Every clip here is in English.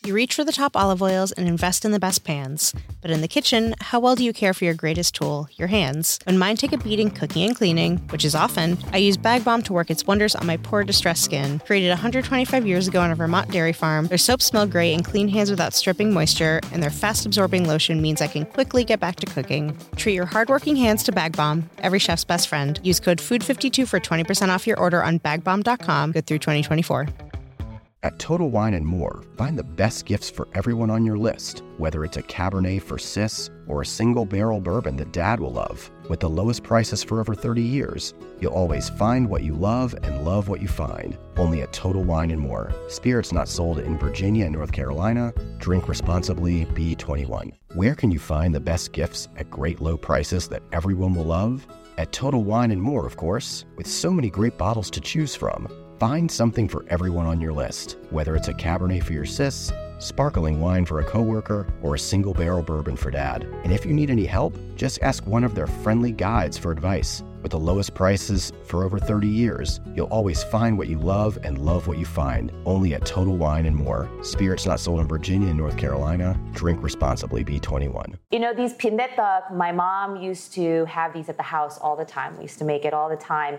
You reach for the top olive oils and invest in the best pans. But in the kitchen, how well do you care for your greatest tool, your hands? When mine take a beating cooking and cleaning, which is often, I use Bag Balm to work its wonders on my poor, distressed skin. Created 125 years ago on a Vermont dairy farm, their soaps smell great and clean hands without stripping moisture, and their fast-absorbing lotion means I can quickly get back to cooking. Treat your hardworking hands to Bag Balm, every chef's best friend. Use code FOOD52 for 20% off your order on bagbalm.com, good through 2024. At Total Wine & More, find the best gifts for everyone on your list, whether it's a Cabernet for sis or a single-barrel bourbon that Dad will love. With the lowest prices for over 30 years, you'll always find what you love and love what you find. Only at Total Wine & More. Spirits not sold in Virginia and North Carolina. Drink responsibly. Be 21. Where can you find the best gifts at great low prices that everyone will love? At Total Wine & More, of course, with so many great bottles to choose from. Find something for everyone on your list, whether it's a Cabernet for your sis, sparkling wine for a coworker, or a single-barrel bourbon for Dad. And if you need any help, just ask one of their friendly guides for advice. With the lowest prices for over 30 years, you'll always find what you love and love what you find. Only at Total Wine & More. Spirits not sold in Virginia and North Carolina. Drink responsibly. Be 21. You know, these pindaetak, my mom used to have these at the house all the time. We used to make it all the time.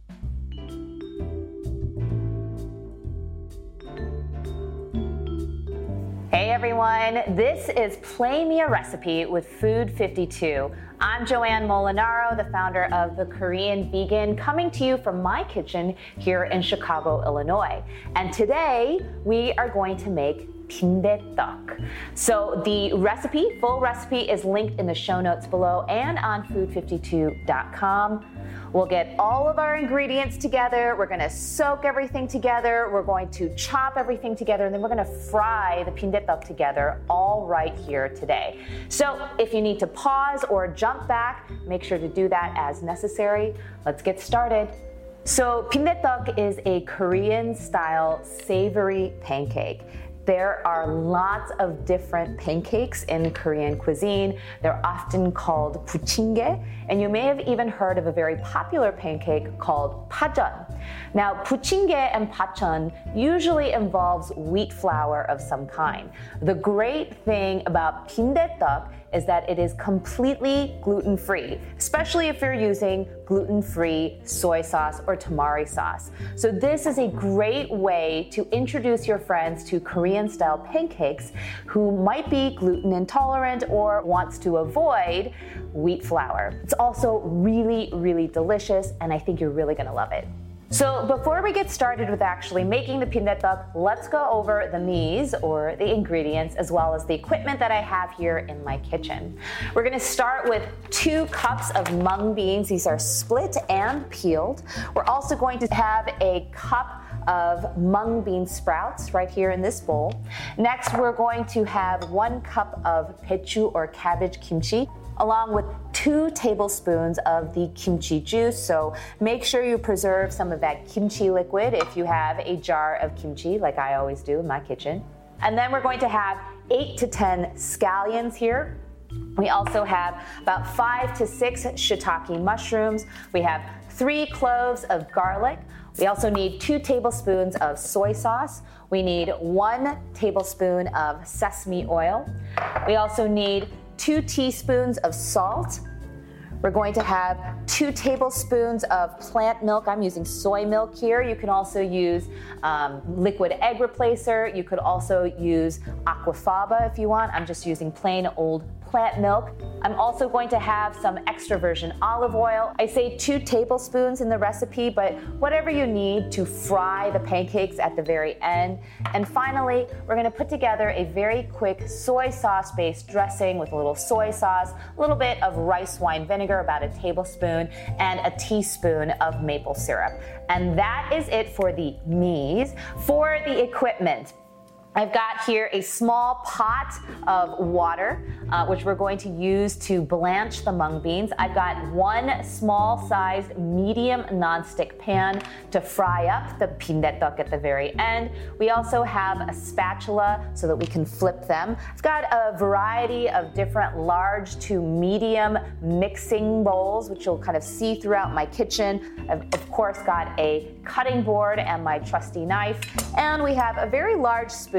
Hey everyone, this is Play Me a Recipe with Food 52. I'm Joanne Molinaro, the founder of The Korean Vegan, coming to you from my kitchen here in Chicago, Illinois. And today we are going to make pindaetak. So the recipe, full recipe, is linked in the show notes below and on food52.com. We'll get all of our ingredients together. We're gonna soak everything together. We're going to chop everything together, and then we're gonna fry the pindaetak together all right here today. So if you need to pause or jump back, make sure to do that as necessary. Let's get started. So pindaetak is a Korean-style savory pancake. There are lots of different pancakes in Korean cuisine. They're often called buchingge, and you may have even heard of a very popular pancake called pajeon. Now, buchingge and pajeon usually involves wheat flour of some kind. The great thing about pindaetak is that it is completely gluten-free, especially if you're using gluten-free soy sauce or tamari sauce. So this is a great way to introduce your friends to Korean-style pancakes who might be gluten intolerant or wants to avoid wheat flour. It's also really, really delicious, and I think you're really gonna love it. So before we get started with actually making the pindaetak, let's go over the mise, or the ingredients, as well as the equipment that I have here in my kitchen. We're gonna start with 2 cups of mung beans. These are split and peeled. We're also going to have a cup of mung bean sprouts right here in this bowl. Next, we're going to have 1 cup of pechu or cabbage kimchi, along with 2 tablespoons of the kimchi juice. So make sure you preserve some of that kimchi liquid if you have a jar of kimchi, like I always do in my kitchen. And then we're going to have 8 to 10 scallions here. We also have about 5 to 6 shiitake mushrooms. We have 3 cloves of garlic. We also need 2 tablespoons of soy sauce. We need 1 tablespoon of sesame oil. We also need 2 teaspoons of salt. We're going to have 2 tablespoons of plant milk. I'm using soy milk here. You can also use liquid egg replacer. You could also use aquafaba if you want. I'm just using plain old plant milk. I'm also going to have some extra virgin olive oil. I say 2 tablespoons in the recipe, but whatever you need to fry the pancakes at the very end. And finally, we're gonna put together a very quick soy sauce-based dressing with a little soy sauce, a little bit of rice wine vinegar, about a tablespoon, and a teaspoon of maple syrup. And that is it for the mise. For the equipment, I've got here a small pot of water, which we're going to use to blanch the mung beans. I've got 1 small-sized medium nonstick pan to fry up the pindaetak at the very end. We also have a spatula so that we can flip them. I've got a variety of different large to medium mixing bowls, which you'll kind of see throughout my kitchen. I've, of course, got a cutting board and my trusty knife. And we have a very large spoon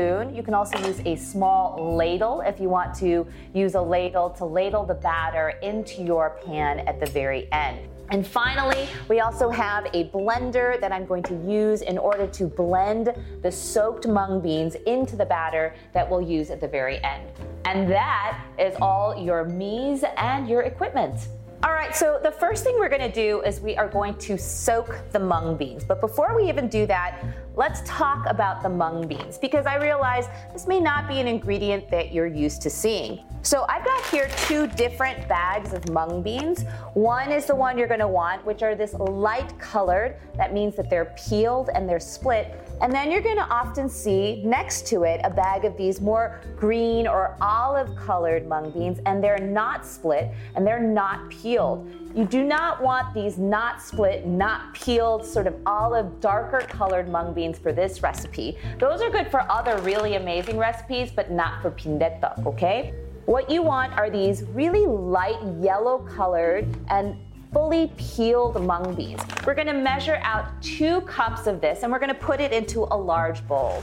spoon. You can also use a small ladle if you want to use a ladle to ladle the batter into your pan at the very end. And finally, we also have a blender that I'm going to use in order to blend the soaked mung beans into the batter that we'll use at the very end. And that is all your me's and your equipment. All right, so the first thing we're gonna do is we are going to soak the mung beans. But before we even do that, let's talk about the mung beans, because I realize this may not be an ingredient that you're used to seeing. So I've got here 2 different bags of mung beans. One is the one you're gonna want, which are this light colored. That means that they're peeled and they're split. And then you're gonna often see next to it a bag of these more green or olive colored mung beans, and they're not split and they're not peeled. You do not want these not split, not peeled, sort of olive, darker colored mung beans for this recipe. Those are good for other really amazing recipes, but not for 빈대떡, okay? What you want are these really light yellow colored and fully peeled mung beans. We're gonna measure out 2 cups of this and we're gonna put it into a large bowl.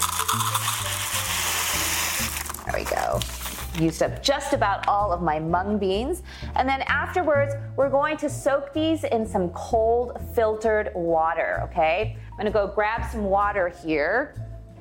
There we go. Used up just about all of my mung beans. And then afterwards, we're going to soak these in some cold filtered water, okay? I'm gonna go grab some water here.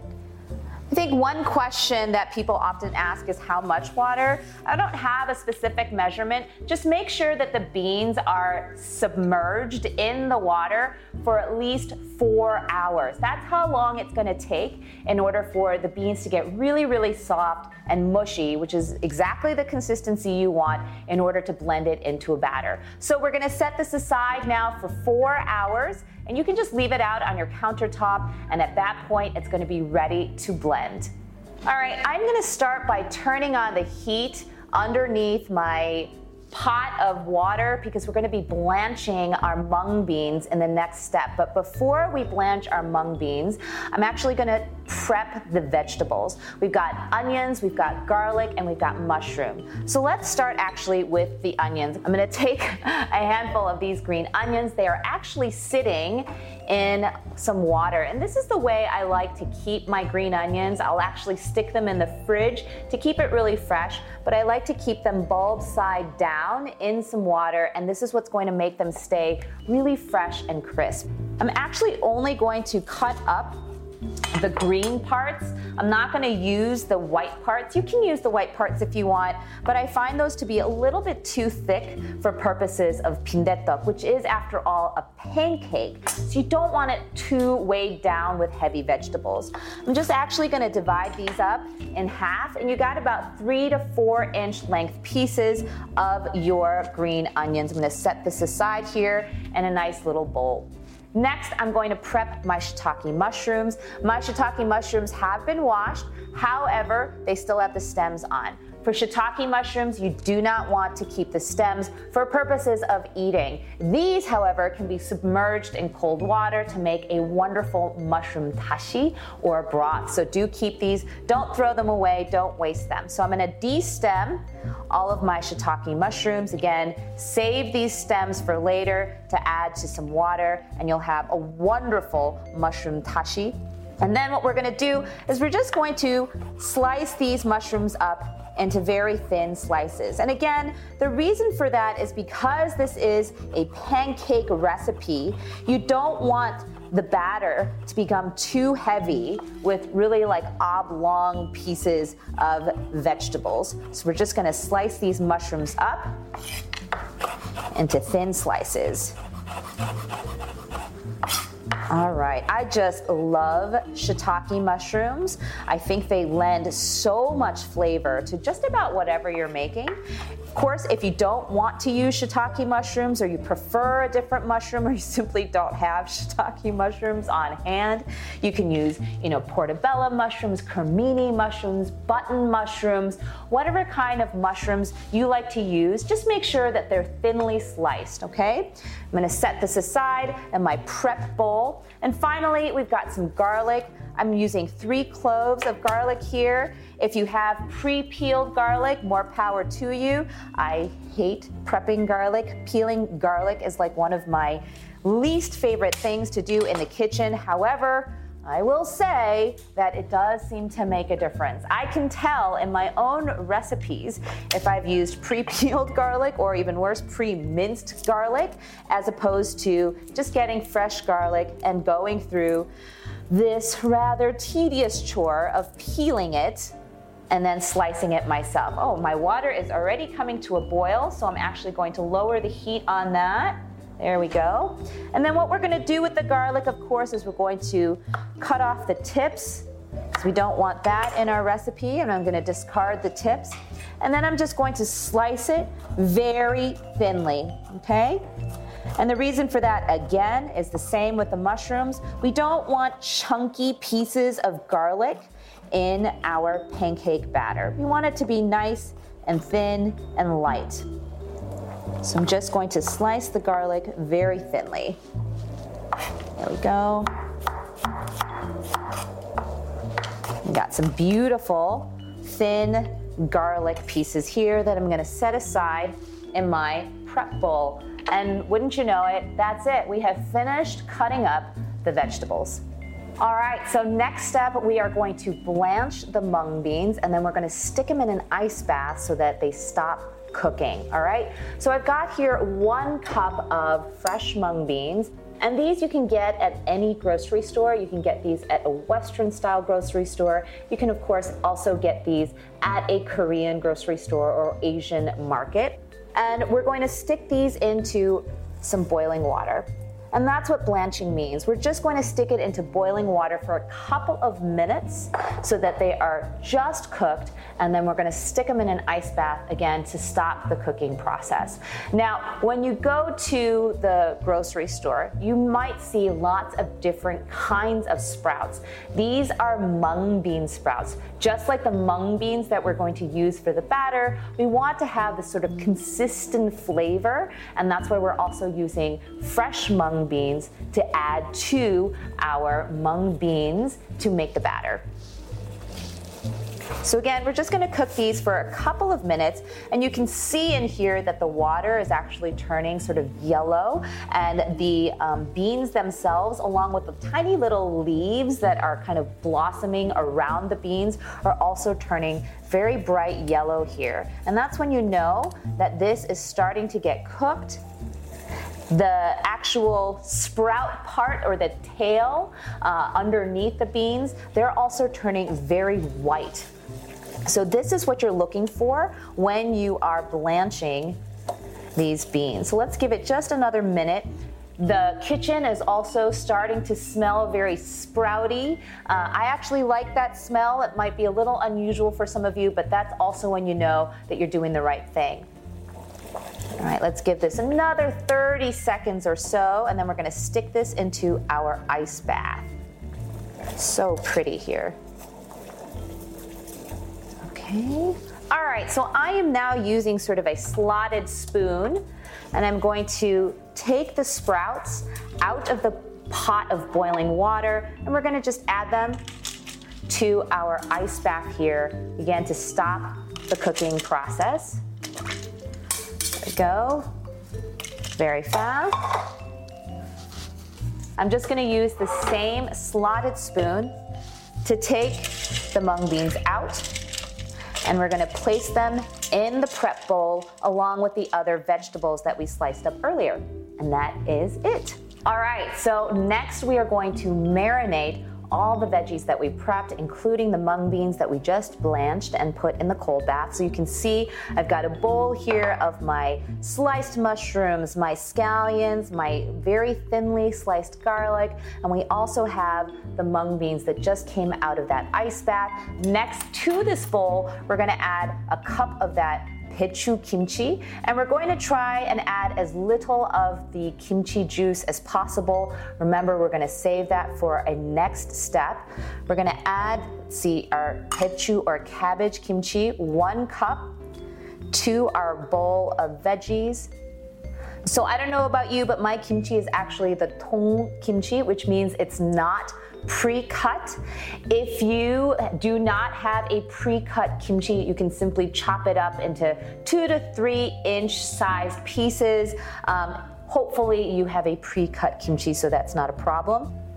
I think one question that people often ask is how much water. I don't have a specific measurement. Just make sure that the beans are submerged in the water for at least 4 hours. That's how long it's gonna take in order for the beans to get really, really soft and mushy, which is exactly the consistency you want in order to blend it into a batter. So we're gonna set this aside now for 4 hours. And you can just leave it out on your countertop, and at that point, it's gonna be ready to blend. All right, I'm gonna start by turning on the heat underneath my pot of water because we're gonna be blanching our mung beans in the next step. But before we blanch our mung beans, I'm actually gonna prep the vegetables. We've got onions, we've got garlic, and we've got mushroom. So let's start actually with the onions. I'm gonna take a handful of these green onions. They are actually sitting in some water. And this is the way I like to keep my green onions. I'll actually stick them in the fridge to keep it really fresh, but I like to keep them bulb side down in some water, and this is what's going to make them stay really fresh and crisp. I'm actually only going to cut up the green parts. I'm not going to use the white parts. You can use the white parts if you want, but I find those to be a little bit too thick for purposes of 빈대떡, which is, after all, a pancake. So you don't want it too weighed down with heavy vegetables. I'm just actually going to divide these up in half, and you got about 3 to 4 inch length pieces of your green onions. I'm going to set this aside here in a nice little bowl. Next, I'm going to prep my shiitake mushrooms. My shiitake mushrooms have been washed, however, they still have the stems on. For shiitake mushrooms, you do not want to keep the stems for purposes of eating. These, however, can be submerged in cold water to make a wonderful mushroom dashi or broth. So do keep these, don't throw them away, don't waste them. So I'm gonna de-stem all of my shiitake mushrooms. Again, save these stems for later to add to some water, and you'll have a wonderful mushroom dashi. And then what we're gonna do is we're just going to slice these mushrooms up into very thin slices. And again, the reason for that is because this is a pancake recipe, you don't want the batter to become too heavy with really like oblong pieces of vegetables. So we're just gonna slice these mushrooms up into thin slices. All right, I just love shiitake mushrooms. I think they lend so much flavor to just about whatever you're making. Of course, if you don't want to use shiitake mushrooms, or you prefer a different mushroom, or you simply don't have shiitake mushrooms on hand, you can use, portobello mushrooms, cremini mushrooms, button mushrooms, whatever kind of mushrooms you like to use. Just make sure that they're thinly sliced, okay? I'm gonna set this aside in my prep bowl. And finally, we've got some garlic. I'm using 3 cloves of garlic here. If you have pre-peeled garlic, more power to you. I hate prepping garlic. Peeling garlic is like one of my least favorite things to do in the kitchen. However, I will say that it does seem to make a difference. I can tell in my own recipes if I've used pre-peeled garlic or even worse, pre-minced garlic, as opposed to just getting fresh garlic and going through this rather tedious chore of peeling it and then slicing it myself. Oh, my water is already coming to a boil, so I'm actually going to lower the heat on that. There we go. And then what we're gonna do with the garlic, of course, is we're going to cut off the tips, because we don't want that in our recipe, and I'm gonna discard the tips. And then I'm just going to slice it very thinly, okay? And the reason for that, again, is the same with the mushrooms. We don't want chunky pieces of garlic in our pancake batter. We want it to be nice and thin and light. So I'm just going to slice the garlic very thinly. There we go. We got some beautiful thin garlic pieces here that I'm gonna set aside in my prep bowl. And wouldn't you know it, that's it. We have finished cutting up the vegetables. All right, so next step, we are going to blanch the mung beans, and then we're gonna stick them in an ice bath so that they stop cooking, all right? So I've got here 1 cup of fresh mung beans, and these you can get at any grocery store. You can get these at a Western style grocery store. You can of course also get these at a Korean grocery store or Asian market. And we're going to stick these into some boiling water. And that's what blanching means. We're just going to stick it into boiling water for a couple of minutes so that they are just cooked, and then we're going to stick them in an ice bath again to stop the cooking process. Now, when you go to the grocery store, you might see lots of different kinds of sprouts. These are mung bean sprouts. Just like the mung beans that we're going to use for the batter, we want to have this sort of consistent flavor, and that's why we're also using fresh mung beans to add to our mung beans to make the batter. So again, we're just going to cook these for a couple of minutes, and you can see in here that the water is actually turning sort of yellow, and the beans themselves, along with the tiny little leaves that are kind of blossoming around the beans, are also turning very bright yellow here. And that's when you know that this is starting to get cooked. The actual sprout part, or the tail underneath the beans, they're also turning very white. So this is what you're looking for when you are blanching these beans. So let's give it just another minute. The kitchen is also starting to smell very sprouty. I actually like that smell. It might be a little unusual for some of you, but that's also when you know that you're doing the right thing. All right, let's give this another 30 seconds or so, and then we're gonna stick this into our ice bath. So pretty here. Okay. All right, so I am now using sort of a slotted spoon, and I'm going to take the sprouts out of the pot of boiling water, and we're gonna just add them to our ice bath here, again, to stop the cooking process. There we go. Very fast. I'm just going to use the same slotted spoon to take the mung beans out, and we're going to place them in the prep bowl along with the other vegetables that we sliced up earlier. And that is it. All right, so next we are going to marinate all the veggies that we prepped, including the mung beans that we just blanched and put in the cold bath. So you can see I've got a bowl here of my sliced mushrooms, my scallions, my very thinly sliced garlic, and we also have the mung beans that just came out of that ice bath. Next to this bowl, we're gonna add a cup of that Daechu kimchi, and we're going to try and add as little of the kimchi juice as possible. Remember, we're going to save that for a next step. We're going to add, our Daechu or cabbage kimchi, 1 cup to our bowl of veggies. So I don't know about you, but my kimchi is actually the tong kimchi, which means it's not pre-cut. If you do not have a pre-cut kimchi, you can simply chop it up into 2 to 3 inch sized pieces. Hopefully you have a pre-cut kimchi, so that's not a problem.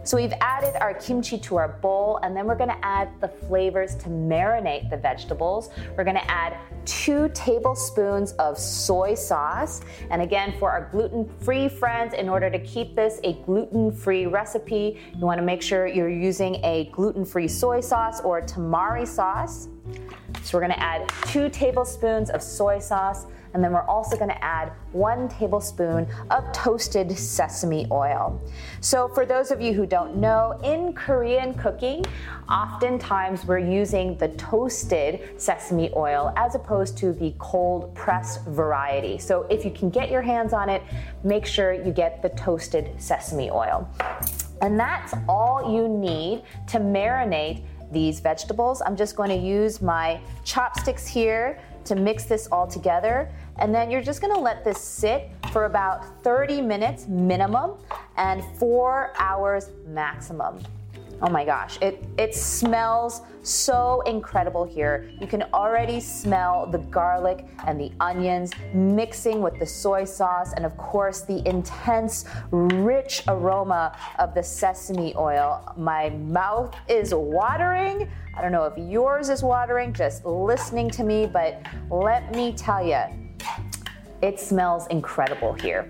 So we've added our kimchi to our bowl, and then we're gonna add the flavors to marinate the vegetables. We're gonna add 2 tablespoons of soy sauce. And again, for our gluten-free friends, in order to keep this a gluten-free recipe, you wanna make sure you're using a gluten-free soy sauce or tamari sauce. So we're gonna add 2 tablespoons of soy sauce, and then we're also gonna add 1 tablespoon of toasted sesame oil. So for those of you who don't know, in Korean cooking, oftentimes we're using the toasted sesame oil as opposed to the cold pressed variety. So if you can get your hands on it, make sure you get the toasted sesame oil. And that's all you need to marinate these vegetables. I'm just going to use my chopsticks here to mix this all together. And then you're just gonna let this sit for about 30 minutes minimum and 4 hours maximum. Oh my gosh, it smells so incredible here. You can already smell the garlic and the onions mixing with the soy sauce, and of course the intense, rich aroma of the sesame oil. My mouth is watering. I don't know if yours is watering just listening to me, but let me tell you, it smells incredible here.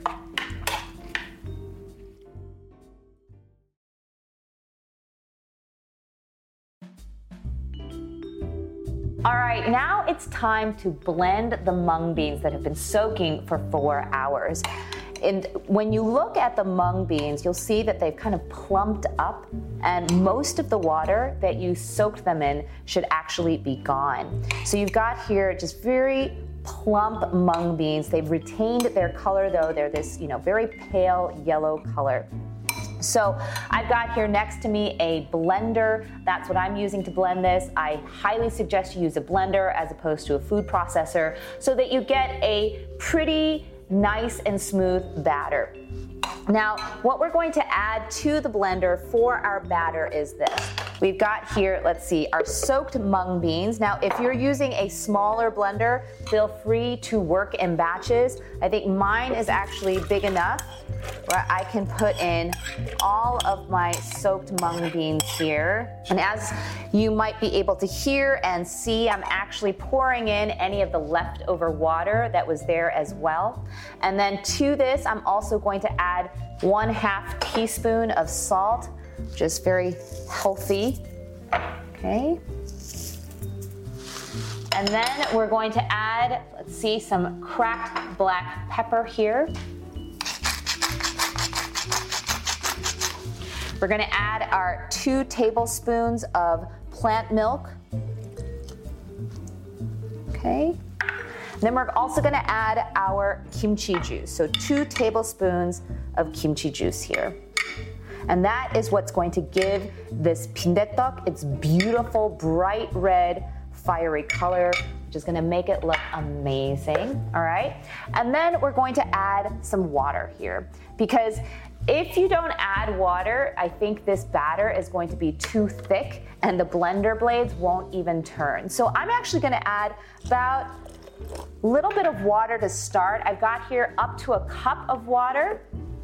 All right, now it's time to blend the mung beans that have been soaking for 4 hours. And when you look at the mung beans, you'll see that they've kind of plumped up, and most of the water that you soaked them in should actually be gone. So you've got here just very plump mung beans. They've retained their color though. They're this, very pale yellow color. So I've got here next to me a blender. That's what I'm using to blend this. I highly suggest you use a blender as opposed to a food processor so that you get a pretty nice and smooth batter. Now, what we're going to add to the blender for our batter is this. We've got here, let's see, our soaked mung beans. Now, if you're using a smaller blender, feel free to work in batches. I think mine is actually big enough where I can put in all of my soaked mung beans here. And as you might be able to hear and see, I'm actually pouring in any of the leftover water that was there as well. And then to this, I'm also going to add 1/2 teaspoon of salt, just very healthy. Okay. And then we're going to add, let's see, some cracked black pepper here. We're gonna add our 2 tablespoons of plant milk. Okay. And then we're also gonna add our kimchi juice. So 2 tablespoons of kimchi juice here. And that is what's going to give this 빈대떡 its beautiful, bright red, fiery color, which is gonna make it look amazing, all right? And then we're going to add some water here, because if you don't add water, I think this batter is going to be too thick and the blender blades won't even turn. So I'm actually gonna add about a little bit of water to start. I've got here up to 1 cup of water.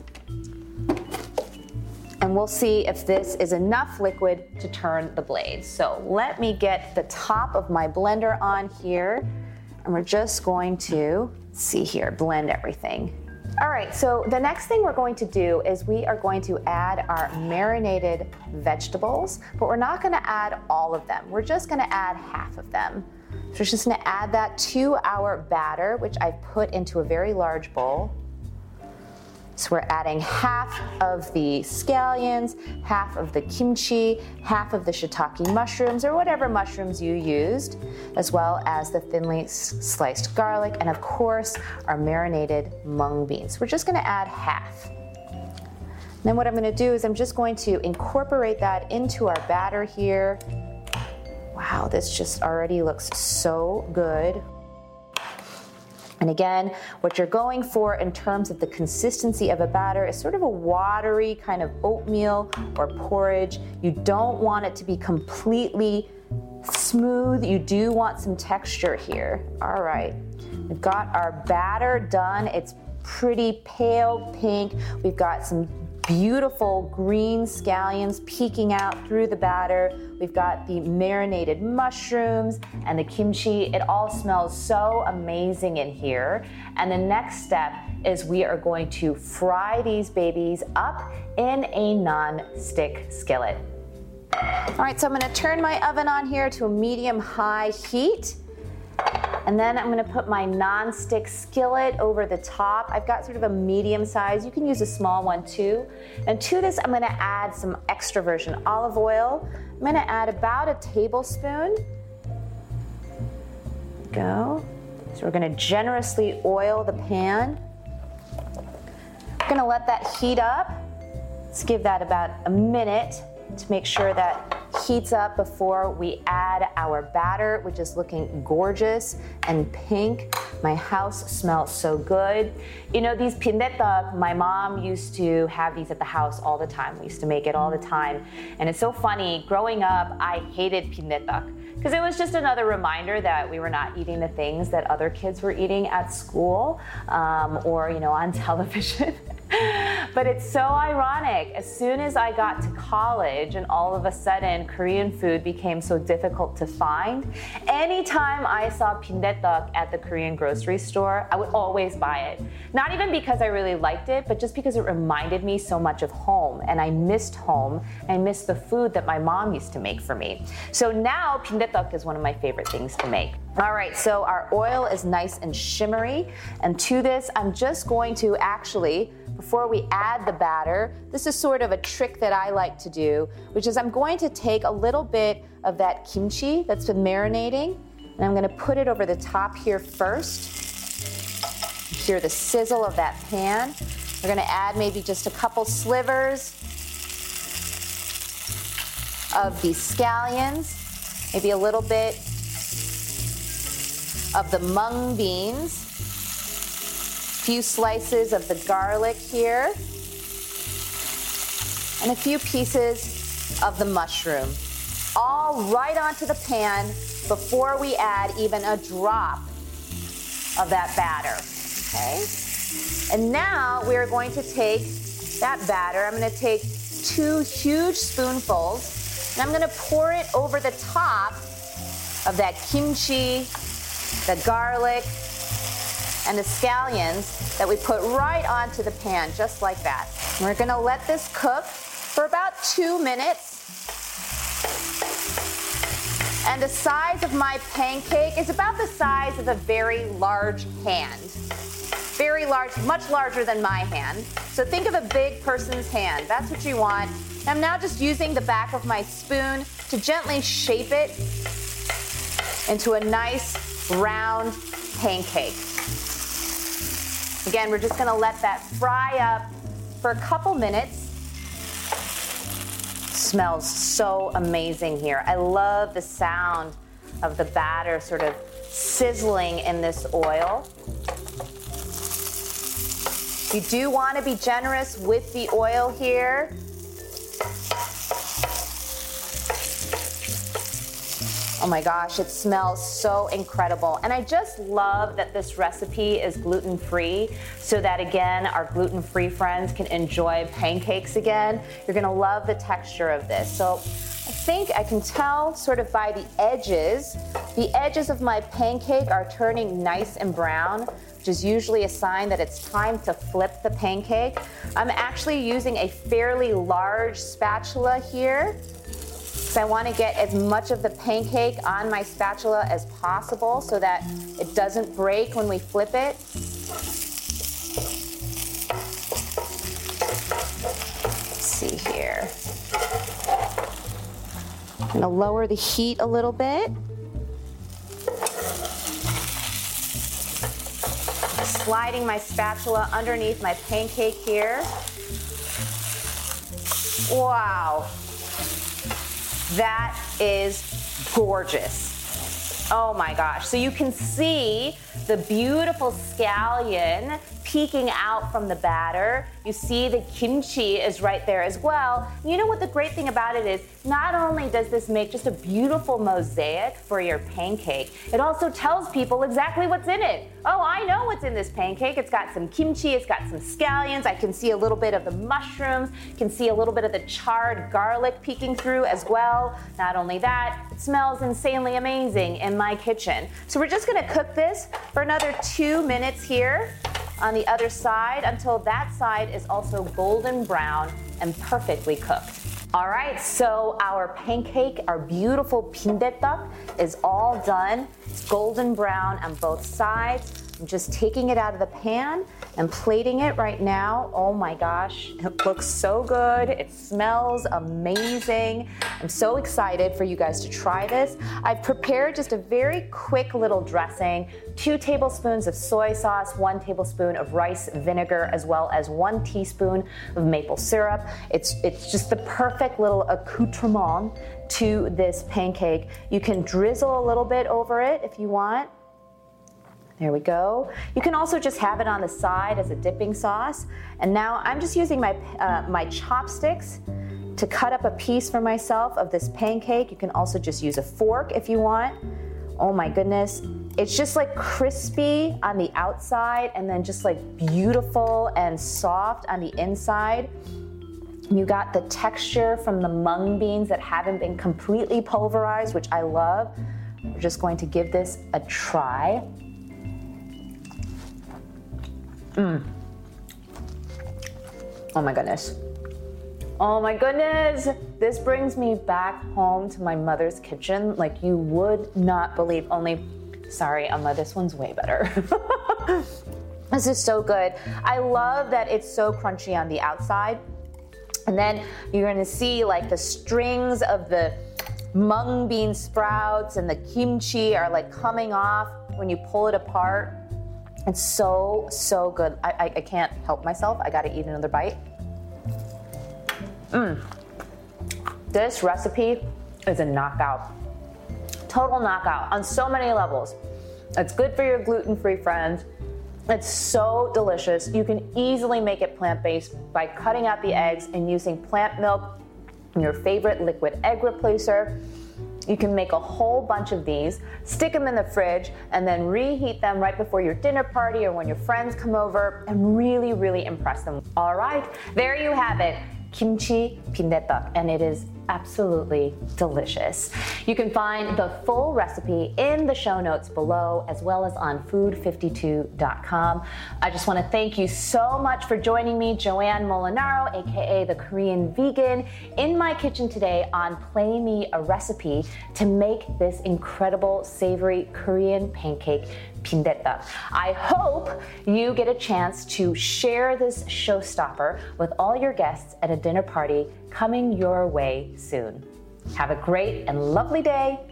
And we'll see if this is enough liquid to turn the blades. So let me get the top of my blender on here, and we're just going to, see here, blend everything. All right, so the next thing we're going to do is we are going to add our marinated vegetables, but we're not gonna add all of them. We're just gonna add half of them. So we're just gonna add that to our batter, which I've put into a very large bowl. So we're adding half of the scallions, half of the kimchi, half of the shiitake mushrooms, or whatever mushrooms you used, as well as the thinly sliced garlic, and of course, our marinated mung beans. We're just gonna add half. Then what I'm gonna do is I'm just going to incorporate that into our batter here. Wow, this just already looks so good. And again, what you're going for in terms of the consistency of a batter is sort of a watery kind of oatmeal or porridge. You don't want it to be completely smooth. You do want some texture here. All right, we've got our batter done. It's pretty pale pink. We've got some beautiful green scallions peeking out through the batter. We've got the marinated mushrooms and the kimchi. It all smells so amazing in here. And the next step is we are going to fry these babies up in a non-stick skillet. All right, so I'm gonna turn my oven on here to a medium-high heat. And then I'm gonna put my non-stick skillet over the top. I've got sort of a medium size. You can use a small one too. And to this, I'm gonna add some extra virgin olive oil. I'm gonna add about a tablespoon. Go. So we're gonna generously oil the pan. We're gonna let that heat up. Let's give that about a minute to make sure that heats up before we add our batter, which is looking gorgeous and pink. My house smells so good. You know, these pindaeteok, my mom used to have these at the house all the time. We used to make it all the time. And it's so funny, growing up, I hated pindaeteok because it was just another reminder that we were not eating the things that other kids were eating at school or, you know, on television. But it's so ironic. As soon as I got to college and all of a sudden Korean food became so difficult to find, anytime I saw pindaeteok at the Korean grocery store, I would always buy it. Not even because I really liked it, but just because it reminded me so much of home. And I missed home. I missed the food that my mom used to make for me. So now pindaeteok is one of my favorite things to make. All right, so our oil is nice and shimmery. And to this, I'm just going to actually, before we add the batter, this is sort of a trick that I like to do, which is I'm going to take a little bit of that kimchi that's been marinating, and I'm gonna put it over the top here first. Hear the sizzle of that pan. We're gonna add maybe just a couple slivers of the scallions, maybe a little bit of the mung beans, few slices of the garlic here, and a few pieces of the mushroom. All right onto the pan before we add even a drop of that batter, okay? And now we're going to take that batter, I'm gonna take 2 huge spoonfuls, and I'm gonna pour it over the top of that kimchi, the garlic, and the scallions that we put right onto the pan, just like that. And we're gonna let this cook for about 2 minutes. And the size of my pancake is about the size of a very large hand. Very large, much larger than my hand. So think of a big person's hand. That's what you want. I'm now just using the back of my spoon to gently shape it into a nice round pancake. Again, we're just gonna let that fry up for a couple minutes. Smells so amazing here. I love the sound of the batter sort of sizzling in this oil. You do want to be generous with the oil here. Oh my gosh, it smells so incredible. And I just love that this recipe is gluten-free so that, again, our gluten-free friends can enjoy pancakes again. You're gonna love the texture of this. So I think I can tell sort of by the edges of my pancake are turning nice and brown, which is usually a sign that it's time to flip the pancake. I'm actually using a fairly large spatula here. So I want to get as much of the pancake on my spatula as possible so that it doesn't break when we flip it. Let's see here. I'm going to lower the heat a little bit. Sliding my spatula underneath my pancake here. Wow. That is gorgeous. Oh my gosh. So you can see the beautiful scallion peeking out from the batter. You see the kimchi is right there as well. You know what the great thing about it is, not only does this make just a beautiful mosaic for your pancake, it also tells people exactly what's in it. Oh, I know what's in this pancake. It's got some kimchi, it's got some scallions. I can see a little bit of the mushrooms, can see a little bit of the charred garlic peeking through as well. Not only that, it smells insanely amazing in my kitchen. So we're just gonna cook this for another 2 minutes here on the other side until that side is also golden brown and perfectly cooked. All right, so our pancake, our beautiful 빈대떡 is all done. It's golden brown on both sides. I'm just taking it out of the pan and plating it right now. Oh my gosh, it looks so good. It smells amazing. I'm so excited for you guys to try this. I've prepared just a very quick little dressing, 2 tablespoons of soy sauce, 1 tablespoon of rice vinegar, as well as 1 teaspoon of maple syrup. It's just the perfect little accoutrement to this pancake. You can drizzle a little bit over it if you want. There we go. You can also just have it on the side as a dipping sauce. And now I'm just using my chopsticks to cut up a piece for myself of this pancake. You can also just use a fork if you want. Oh my goodness. It's just like crispy on the outside and then just like beautiful and soft on the inside. You got the texture from the mung beans that haven't been completely pulverized, which I love. We're just going to give this a try. Oh my goodness. Oh my goodness. This brings me back home to my mother's kitchen like you would not believe. Only, sorry, Emma, this one's way better. This is so good. I love that it's so crunchy on the outside. And then you're gonna see like the strings of the mung bean sprouts and the kimchi are like coming off when you pull it apart. It's so, so good. I can't help myself. I gotta eat another bite. This recipe is a knockout. Total knockout on so many levels. It's good for your gluten-free friends. It's so delicious. You can easily make it plant-based by cutting out the eggs and using plant milk and your favorite liquid egg replacer. You can make a whole bunch of these, stick them in the fridge, and then reheat them right before your dinner party or when your friends come over and really, really impress them. All right, there you have it. Kimchi 빈대떡, and it is absolutely delicious. You can find the full recipe in the show notes below, as well as on food52.com. I just want to thank you so much for joining me, Joanne Molinaro, aka the Korean Vegan, in my kitchen today on Play Me a Recipe to make this incredible savory Korean pancake 빈대떡. I hope you get a chance to share this showstopper with all your guests at a dinner party coming your way soon. Have a great and lovely day.